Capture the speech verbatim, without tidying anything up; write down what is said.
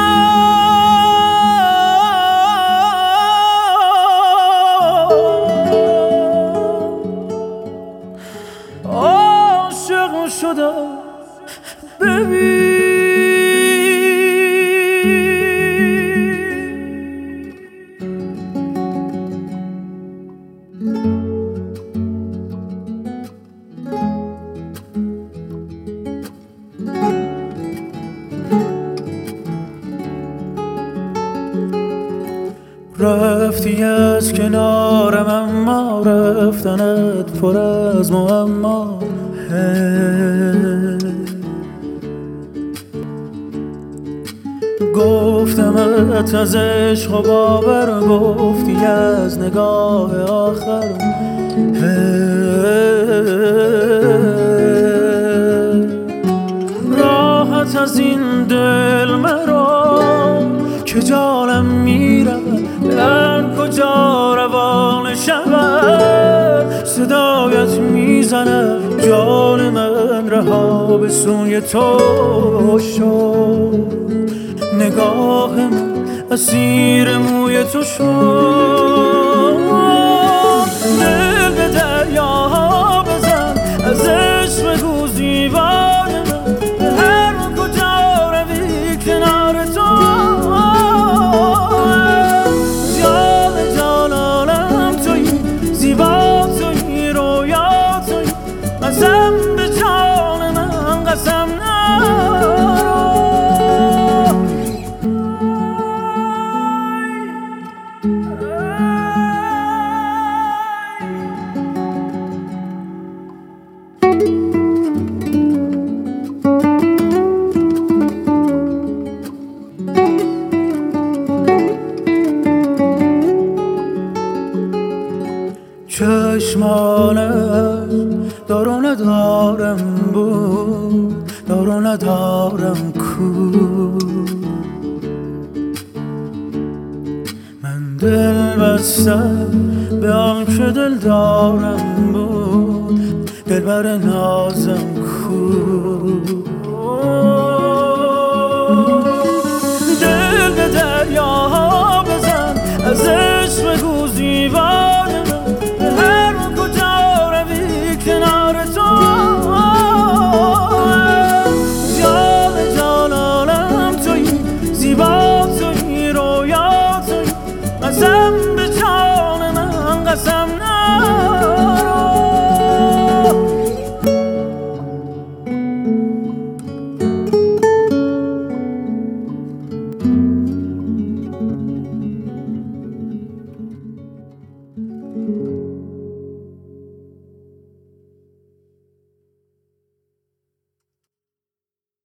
عاشق شدم ببین رفتی از کنارم اما رفتنت پر از معما. گفتمت از عشق و باور، گفتی از نگاه آخر. راحت از این دل مرا که جانم میرود، در کجا روان شود صدایت میزنم. جان من رها به سوی تو شد، نگاه من اسیر موی تو شد. دل به دریاها بزن، از عشق بگو زیبای من، به هر کجا روی کنار تو. جان جانانم تویی، زیبا تویی، رویا تویی، قسم به جان من قسم نرو. چشمانت دار و ندارم بود، دار و ندارم کو. من دل بستم به آن که دل دارم بود، دل بر نازم کو.